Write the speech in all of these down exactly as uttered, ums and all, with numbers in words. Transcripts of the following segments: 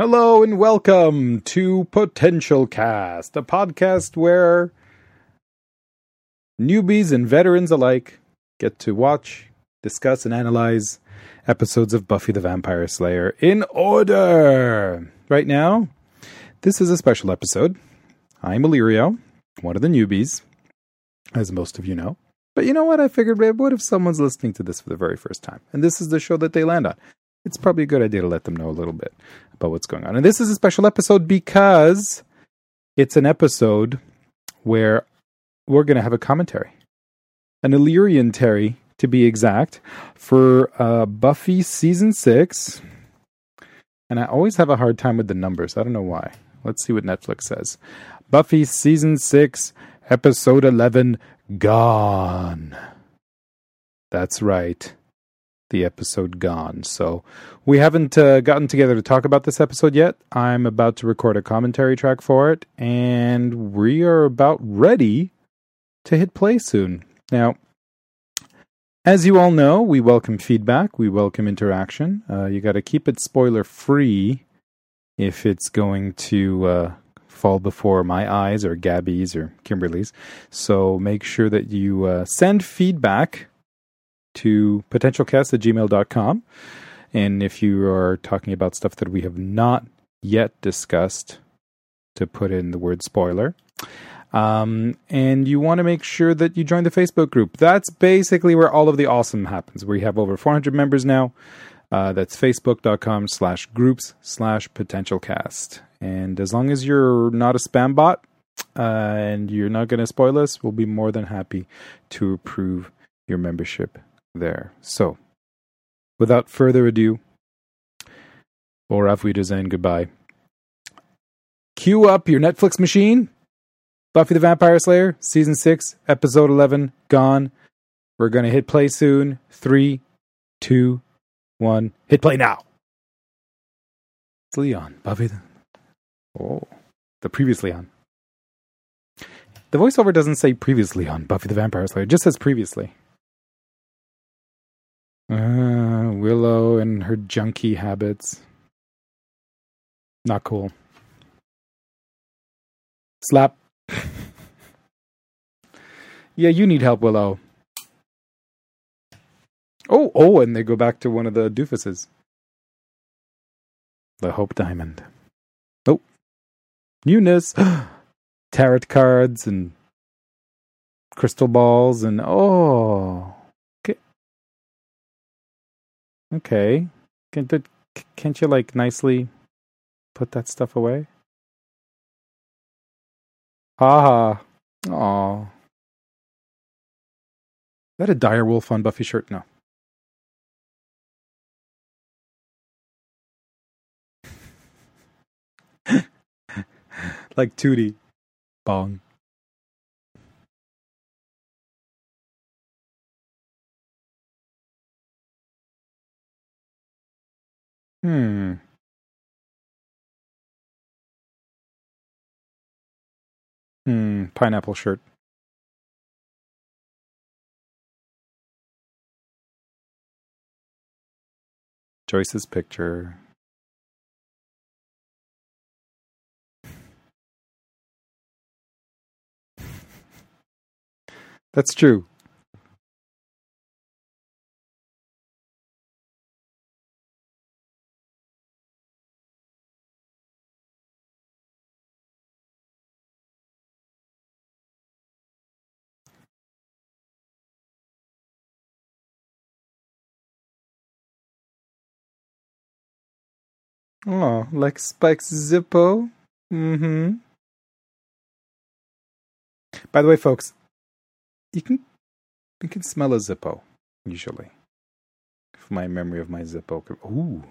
Hello and welcome to Potential Cast, a podcast where newbies and veterans alike get to watch, discuss, and analyze episodes of Buffy the Vampire Slayer in order. Right now, this is a special episode. I'm Illyrio, one of the newbies, as most of you know. But you know what? I figured, what if someone's listening to this for the very first time? And this is the show that they land on. It's probably a good idea to let them know a little bit about what's going on. And this is a special episode because it's an episode where we're going to have a commentary. An Illyrian Terry, to be exact, for uh, Buffy Season six. And I always have a hard time with the numbers. I don't know why. Let's see what Netflix says. Buffy Season six, Episode eleven, Gone. That's right. The episode Gone. So we haven't uh, gotten together to talk about this episode yet. I'm about to record a commentary track for it, and we are about ready to hit play soon. Now, as you all know, we welcome feedback, we welcome interaction. Uh, you got to keep it spoiler free if it's going to uh, fall before my eyes or Gabby's or Kimberly's. So make sure that you uh, send feedback to potentialcast at gmail dot com. And if you are talking about stuff that we have not yet discussed, to put in the word spoiler. Um, and you want to make sure that you join the Facebook group. That's basically where all of the awesome happens. We have over four hundred members now. Uh, that's facebook.com slash groups slash potentialcast. And as long as you're not a spam bot uh, and you're not going to spoil us, we'll be more than happy to approve your membership there. So, without further ado, or auf Wiedersehen, goodbye. Cue up your Netflix machine. Buffy the Vampire Slayer, Season six, Episode eleven, Gone. We're going to hit play soon. Three, two, one. Hit play now. It's Leon. Buffy the... Oh, the previous Leon. The voiceover doesn't say previously on Buffy the Vampire Slayer. It just says previously. Uh, Willow and her junkie habits. Not cool. Slap. Yeah, you need help, Willow. Oh, oh, and they go back to one of the doofuses. The Hope Diamond. Oh. Newness. Tarot cards and crystal balls and oh. Okay. Can't, can't you, like, nicely put that stuff away? Haha. Aw. Is that a direwolf on Buffy shirt? No. Like Tootie. Bong. Hmm. Hmm. Pineapple shirt. Joyce's picture. That's true. Oh, like Spike's Zippo? Mm-hmm. By the way, folks, you can you can smell a Zippo, usually. If my memory of my Zippo. Ooh.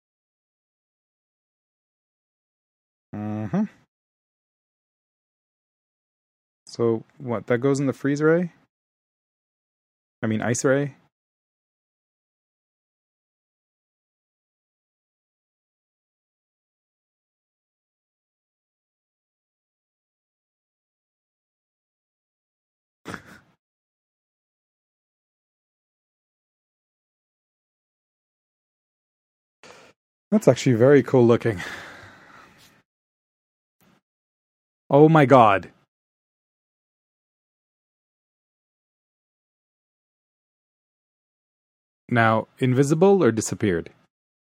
Mm-hmm. So, what, that goes in the freeze ray? I mean, ice ray? That's actually very cool looking. Oh my god. Now, invisible or disappeared?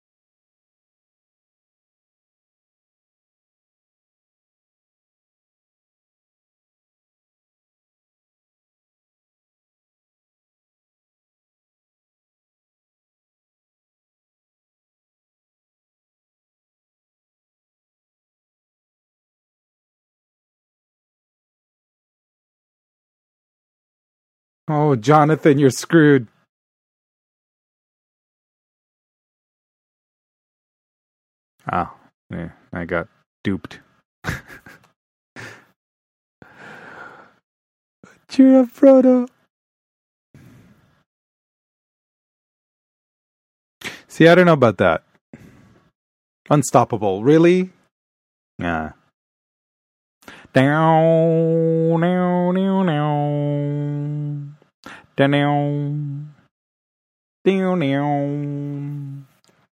Oh, Jonathan, you're screwed. Ah, yeah, I got duped. Cheer up, Frodo. See, I don't know about that. Unstoppable, really? Yeah. Down, down, down, down. Down, down. Down, down.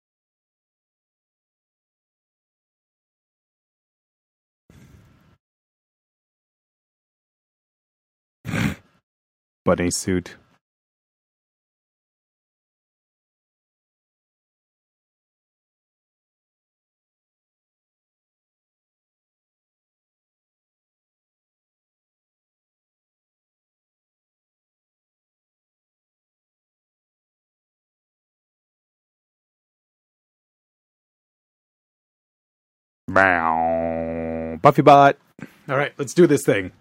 Bunny suit. Bow. Buffy bot. All right, let's do this thing.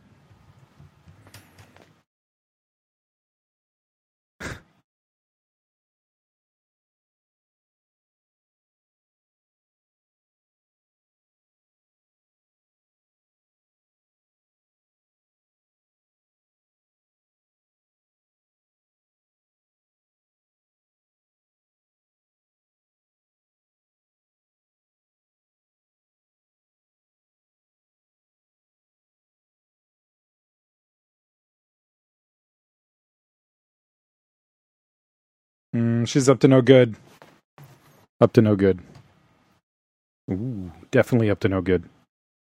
Mm, she's up to no good. Up to no good. Ooh, definitely up to no good.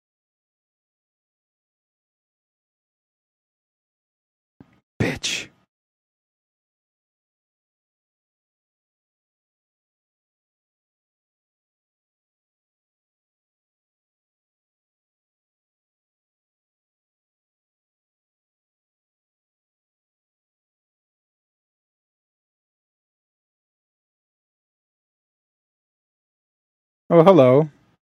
Bitch. Oh, hello.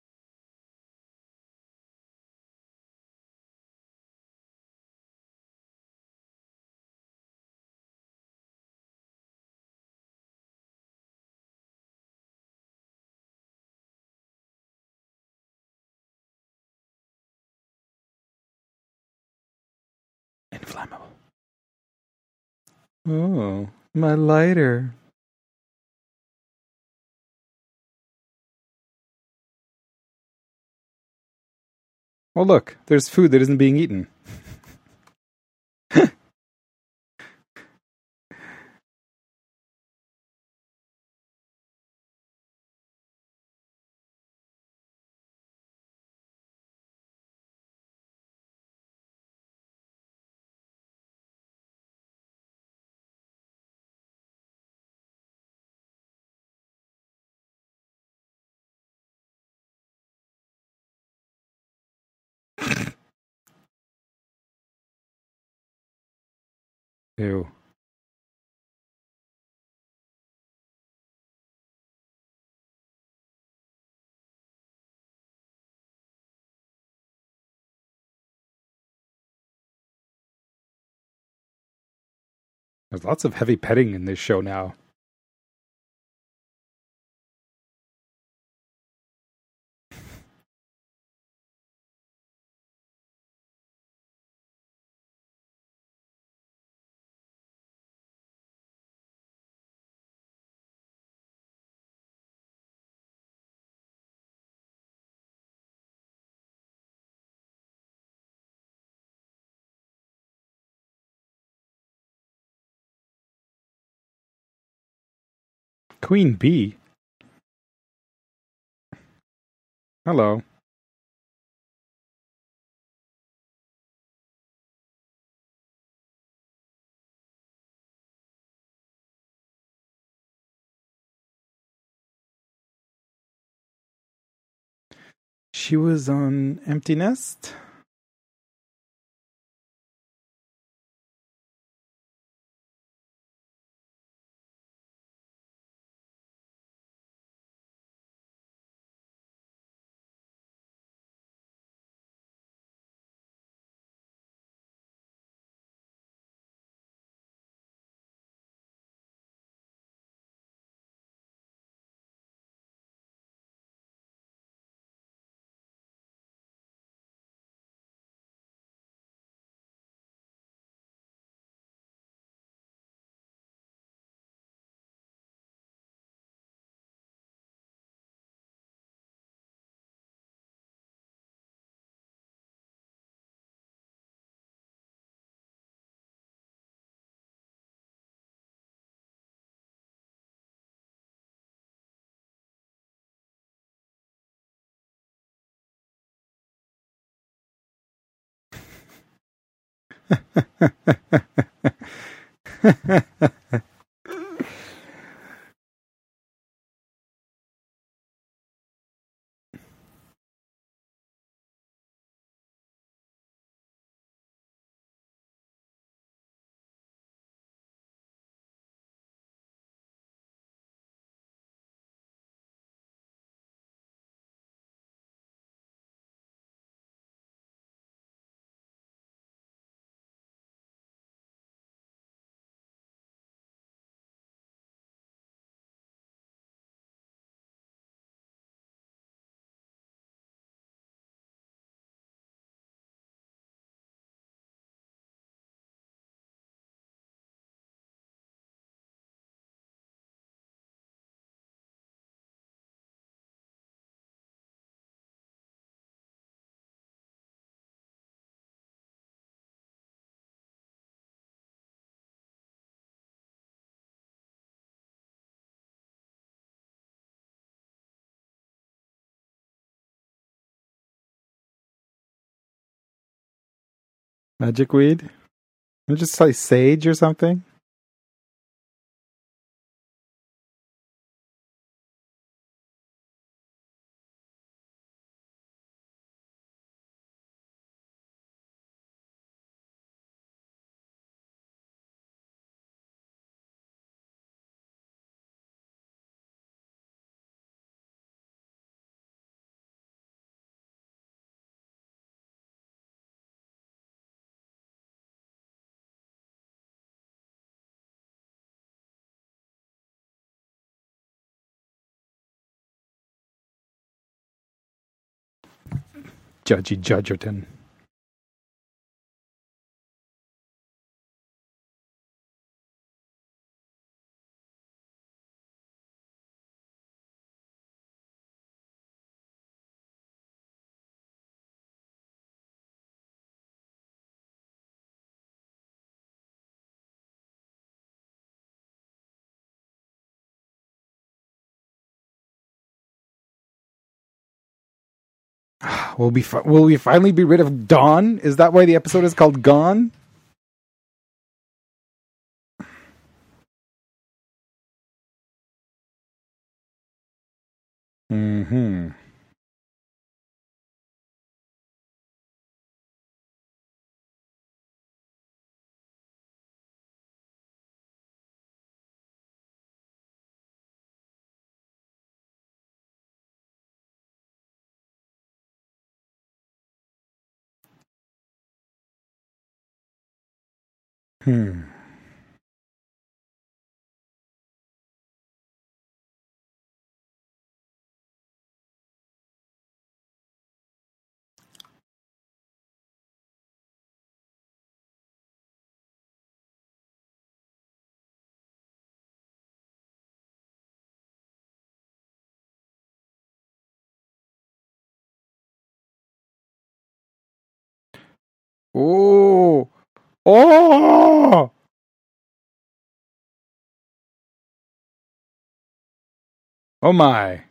Inflammable. Oh, my lighter. Oh, look, there's food that isn't being eaten. Ew. There's lots of heavy petting in this show now. Queen Bee? Hello. She was on Empty Nest. Magic weed? Or just like sage or something? Judgy Judgerton. Will we fi- will we finally be rid of Dawn? Is that why the episode is called Gone? Mm-hmm. Hmm. Oh! Oh! Oh my.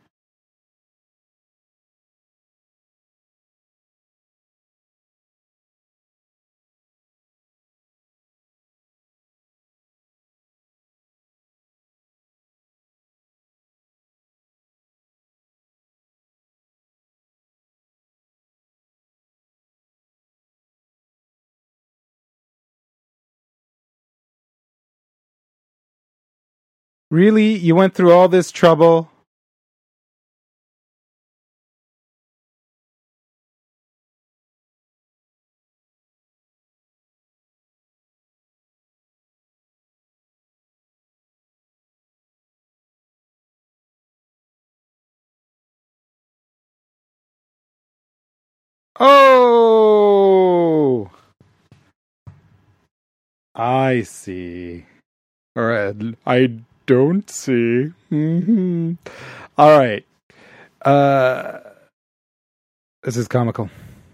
Really? You went through all this trouble? Oh! I see. Or I don't see. Mm-hmm. All right. Uh, this is comical.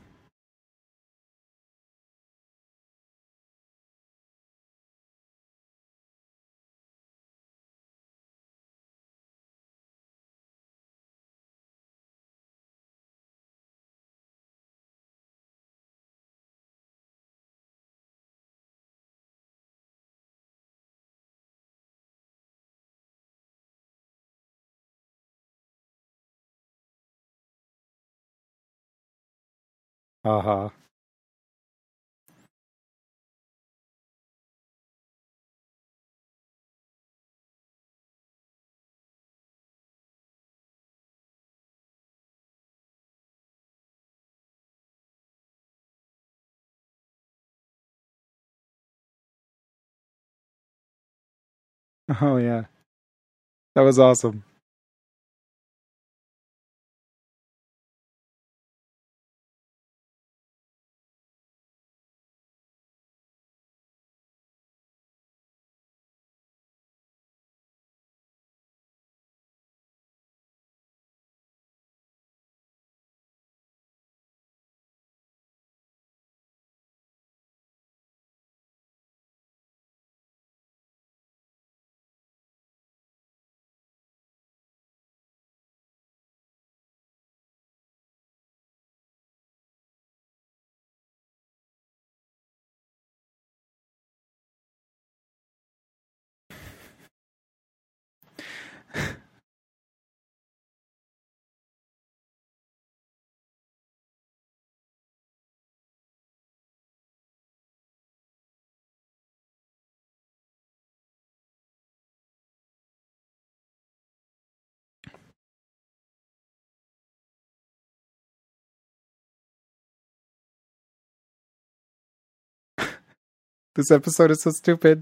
Haha. Oh yeah. That was awesome. This episode is so stupid.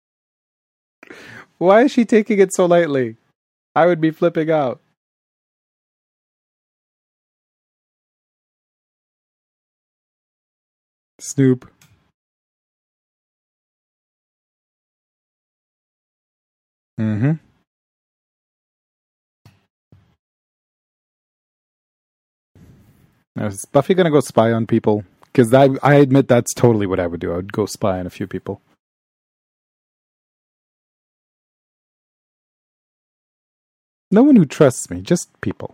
Why is she taking it so lightly? I would be flipping out. Snoop. Mm-hmm. Now, is Buffy gonna go spy on people? Because I, I admit that's totally what I would do. I would go spy on a few people. No one who trusts me, just people.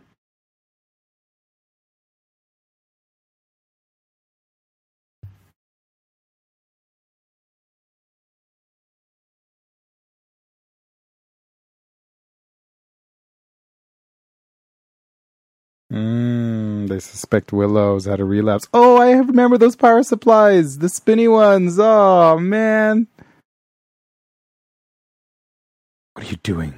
Mm, they suspect Willow's had a relapse. Oh, I remember those power supplies, the spinny ones. Oh man, what are you doing?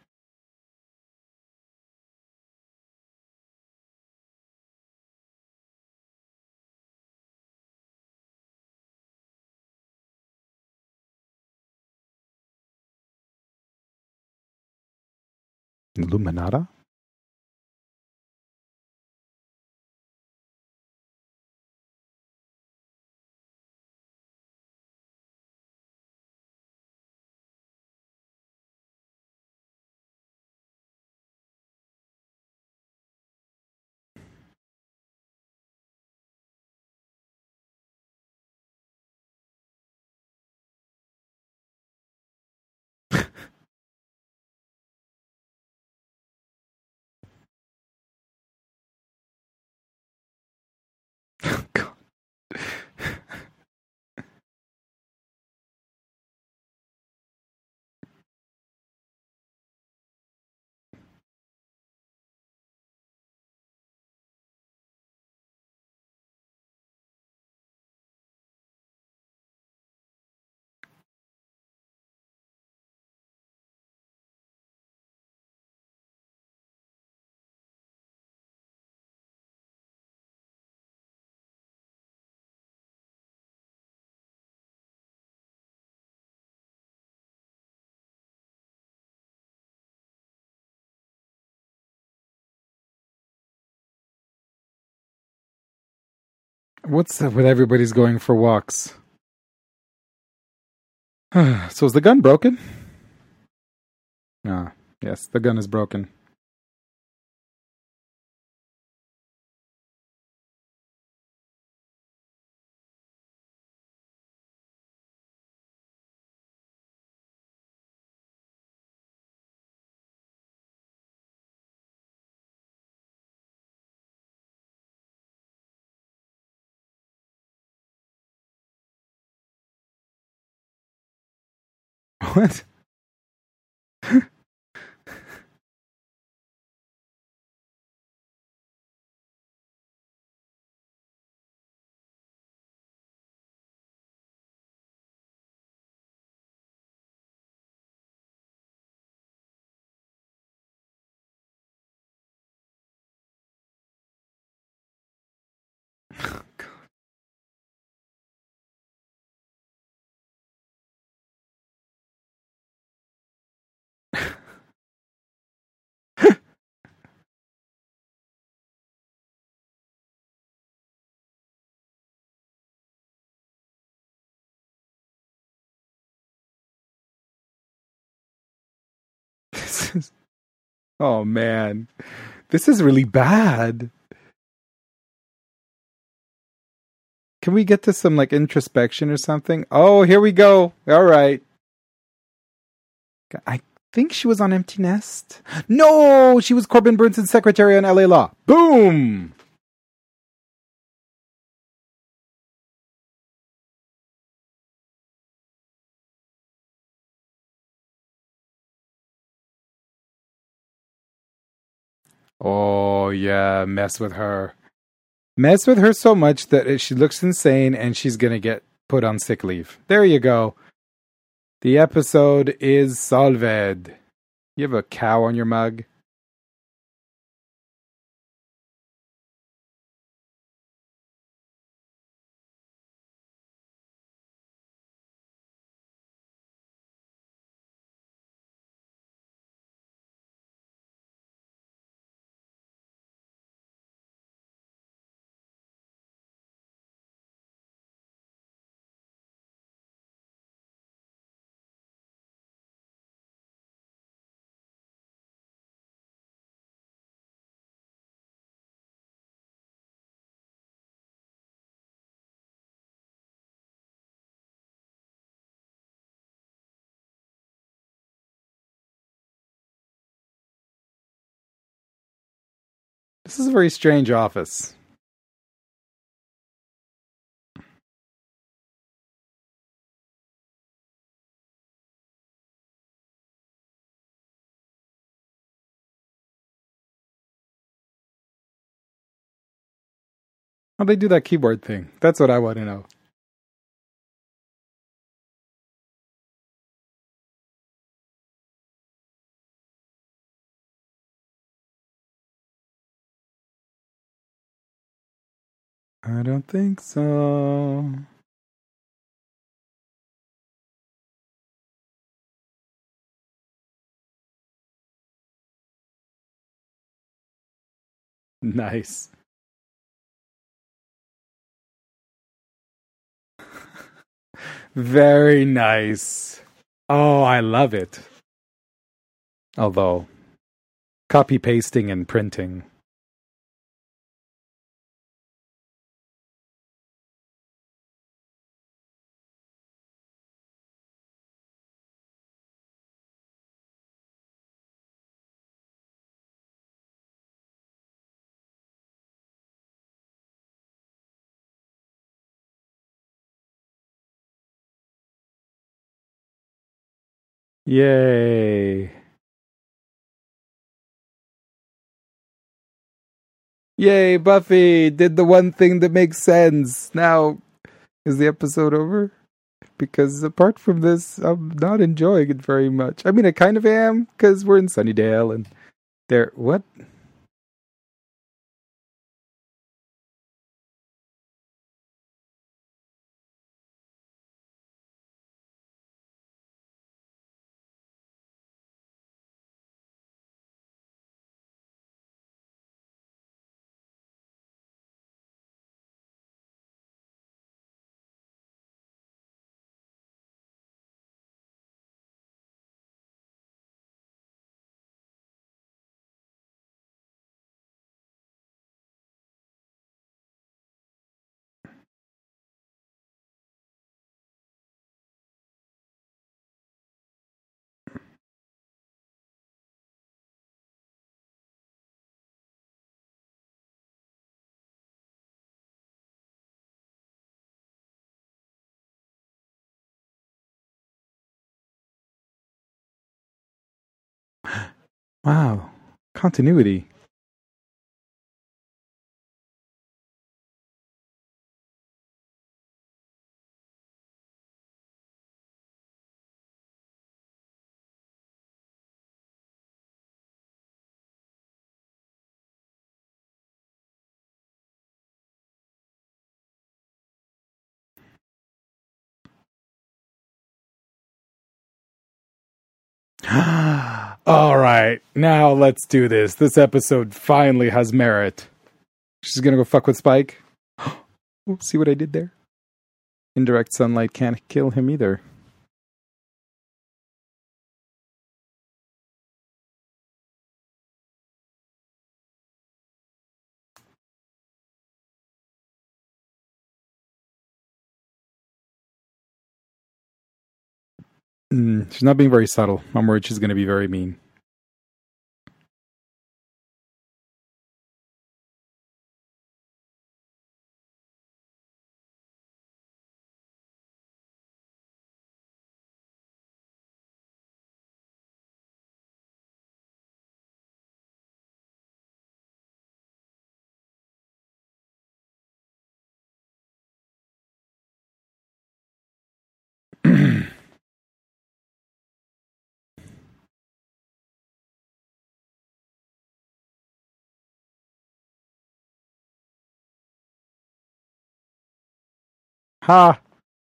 Illuminata? What's up with everybody's going for walks? So is the gun broken? Ah, yes, the gun is broken. What? This is, oh man, this is really bad. Can we get to some like introspection or something? Oh, here we go. All right. I think she was on Empty Nest. No, she was Corbin Burnson's secretary on L A Law. Boom. Oh yeah, mess with her. Mess with her so much that she looks insane and she's gonna get put on sick leave. There you go. The episode is solved. You have a cow on your mug? This is a very strange office. How'd they do that keyboard thing? That's what I want to know. I don't think so. Nice. Very nice. Oh, I love it. Although, copy pasting and printing. Yay. Yay, Buffy did the one thing that makes sense. Now, is the episode over? Because apart from this, I'm not enjoying it very much. I mean, I kind of am, because we're in Sunnydale and there. What? Wow. Continuity. All right, now let's do this. This episode finally has merit. She's gonna go fuck with Spike. See what I did there? Indirect sunlight can't kill him either. Mm, she's not being very subtle. I'm worried she's gonna be very mean. Ha!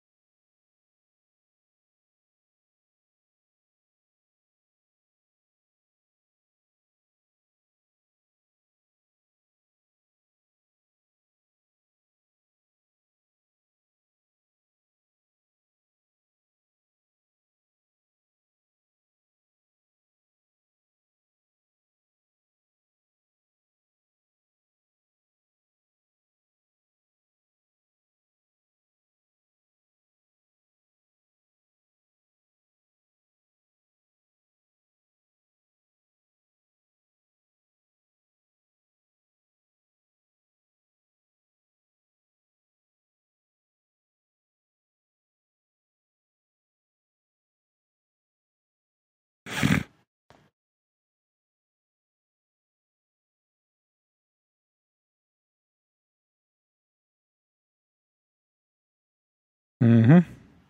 Mm-hmm.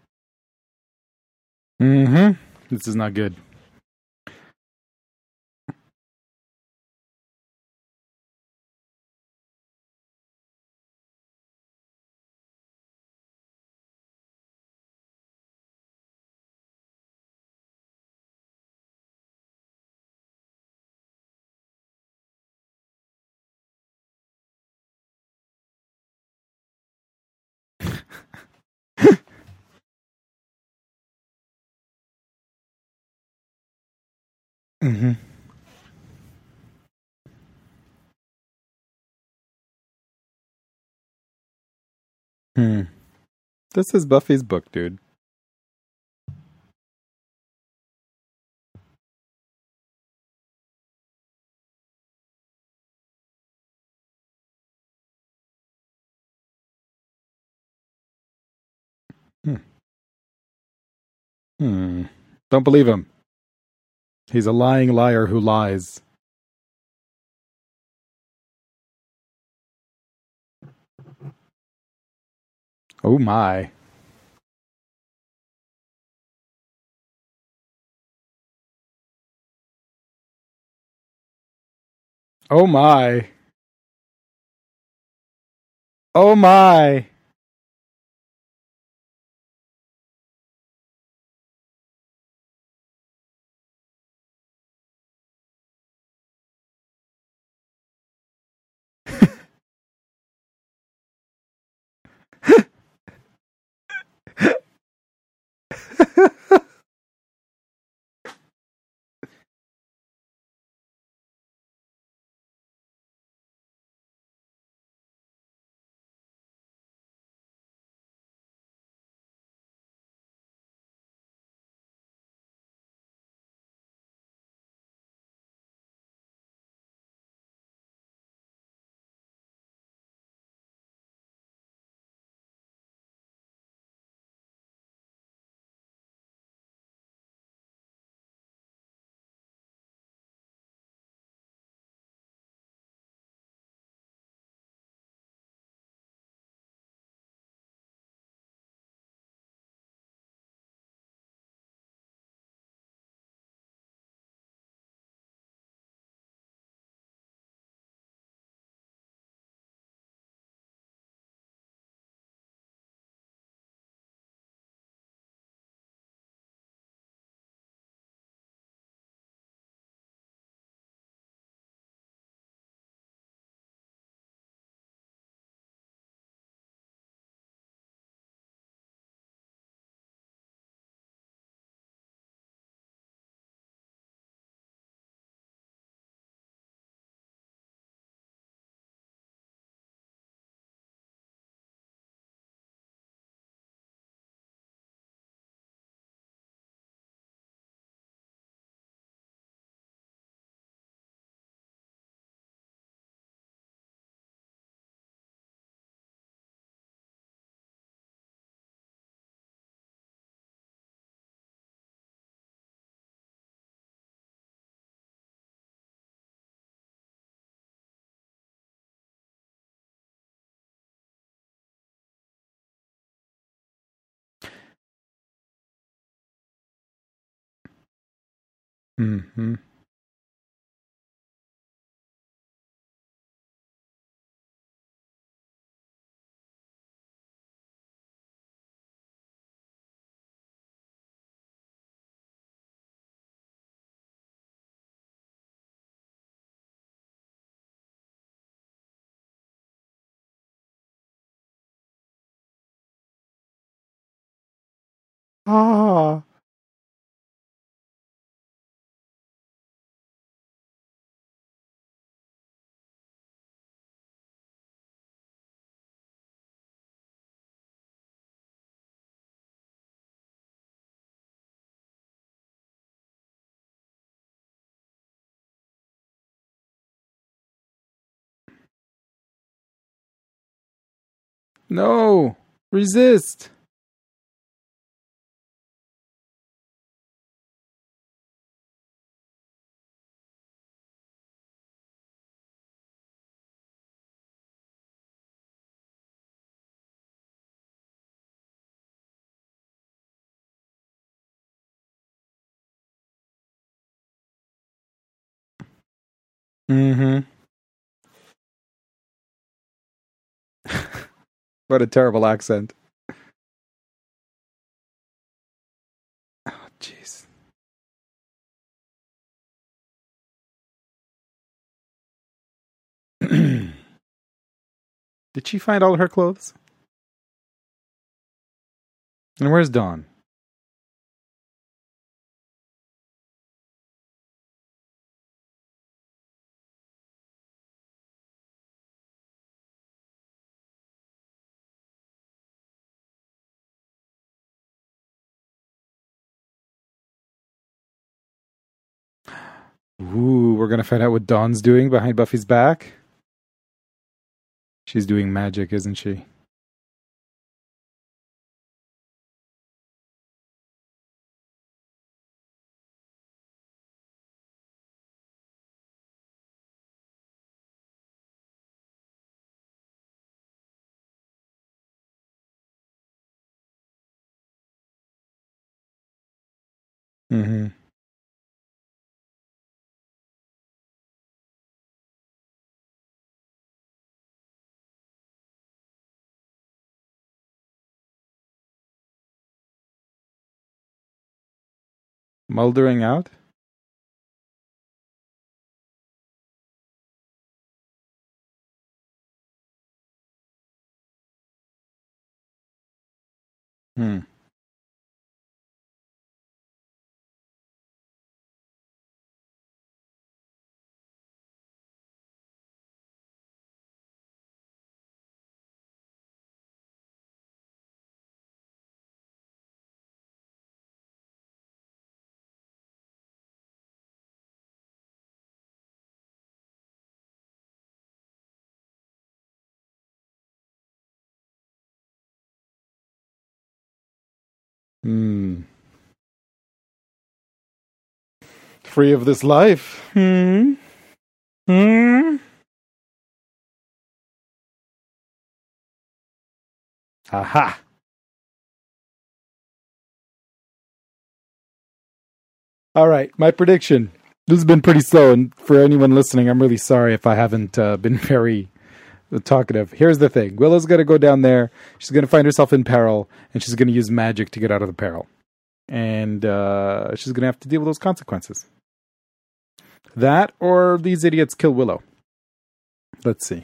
Mm-hmm. This is not good. Mm-hmm. Hmm. This is Buffy's book, dude. Hmm. Hmm. Don't believe him. He's a lying liar who lies. Oh my. Oh my. Oh my. Mm-hmm. Ah. No! Resist! Mm-hmm. What a terrible accent. Oh, jeez. Did she find all her clothes? And where's Dawn? Ooh, we're gonna find out what Dawn's doing behind Buffy's back. She's doing magic, isn't she? Mm-hmm. Moldering out? Hmm. Hmm. Free of this life. Hmm. Hmm. Aha. All right, my prediction. This has been pretty slow, and for anyone listening, I'm really sorry if I haven't uh, been very talkative. Here's the thing: Willow's gonna go down there. She's gonna find herself in peril, and she's gonna use magic to get out of the peril. And uh, she's gonna have to deal with those consequences. That, or these idiots kill Willow. Let's see.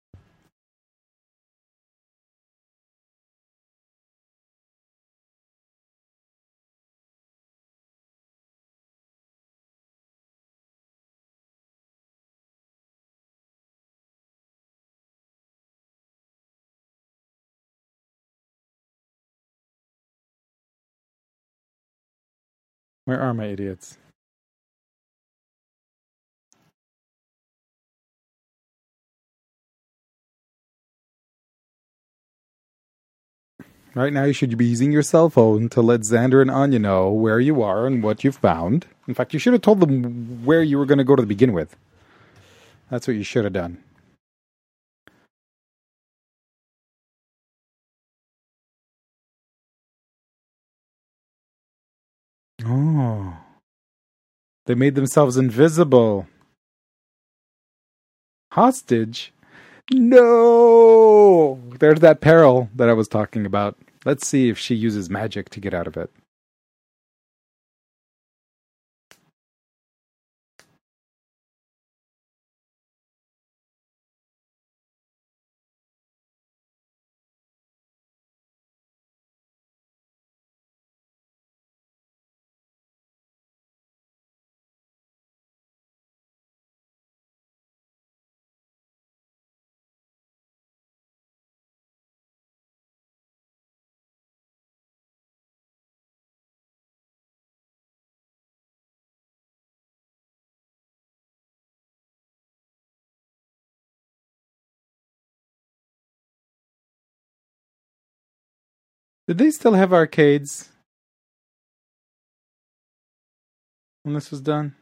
Where are my idiots? Right now, you should be using your cell phone to let Xander and Anya know where you are and what you've found. In fact, you should have told them where you were going to go to begin with. That's what you should have done. Oh. They made themselves invisible. Hostage? No! There's that peril that I was talking about. Let's see if she uses magic to get out of it. Did they still have arcades when this was done?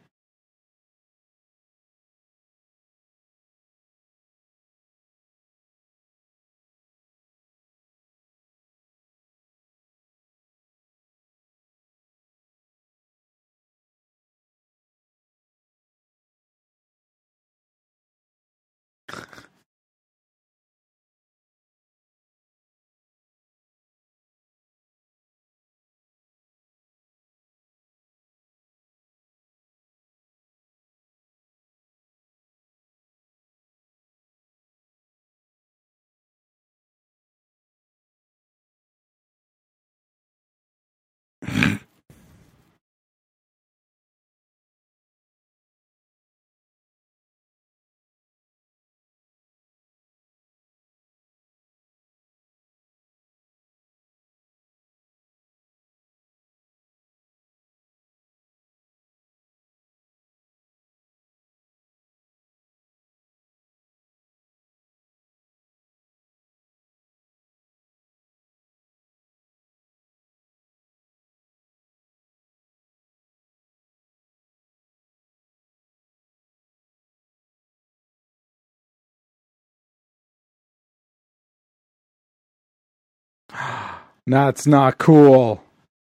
That's not cool.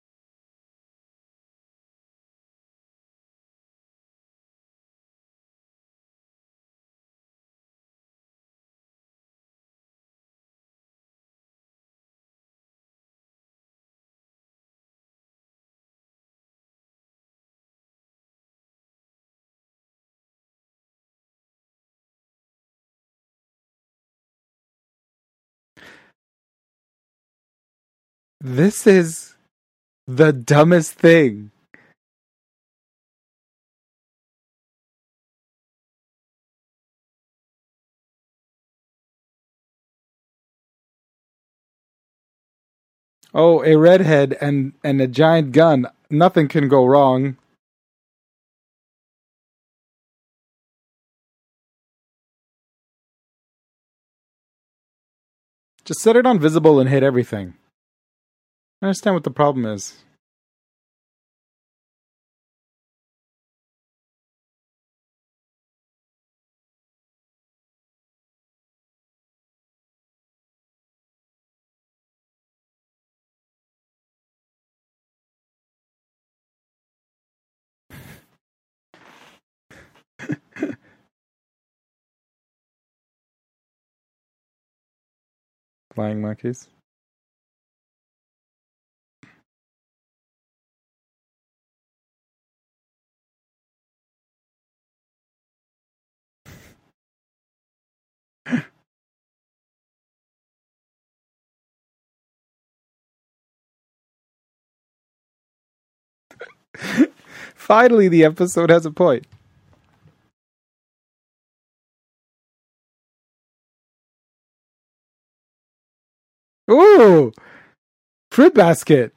This is the dumbest thing. Oh, a redhead and, and a giant gun. Nothing can go wrong. Just set it on visible and hit everything. I understand what the problem is. Flying monkeys. Finally, the episode has a point. Ooh! Fruit basket!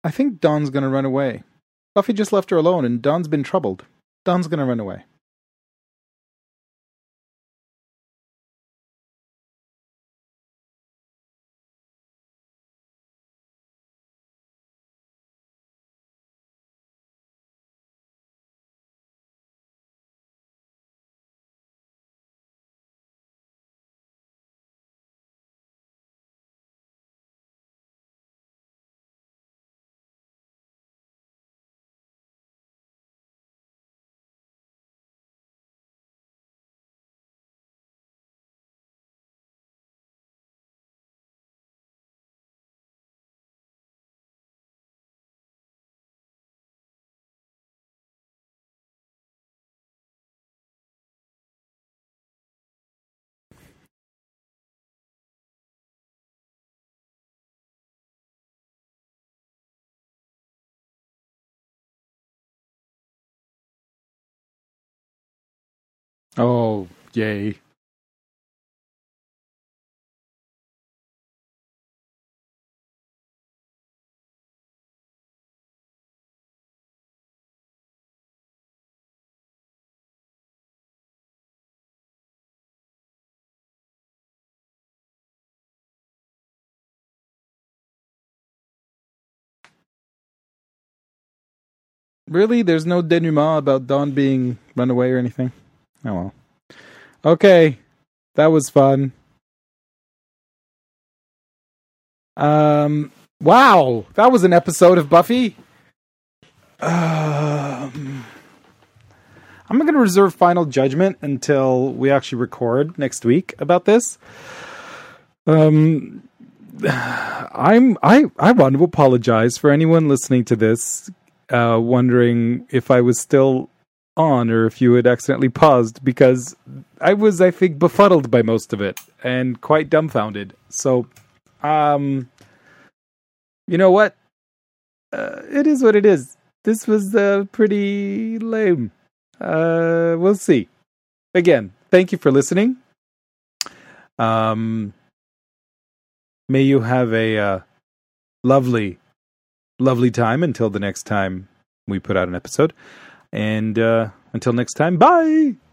I think Dawn's gonna run away. Buffy just left her alone, and Dawn's been troubled. Dawn's gonna run away. Oh, yay. Really? There's no denouement about Dawn being run away or anything? Oh well. Okay. That was fun. Um, wow. That was an episode of Buffy. Um, I'm going to reserve final judgment until we actually record next week about this. Um, I'm, I, I want to apologize for anyone listening to this, uh, wondering if I was still on or if you had accidentally paused, because I was, I think, befuddled by most of it and quite dumbfounded. So, um, you know what? Uh, it is what it is. This was uh, pretty lame. Uh, we'll see. Again, thank you for listening. Um, may you have a uh, lovely, lovely time until the next time we put out an episode. And uh, until next time, bye!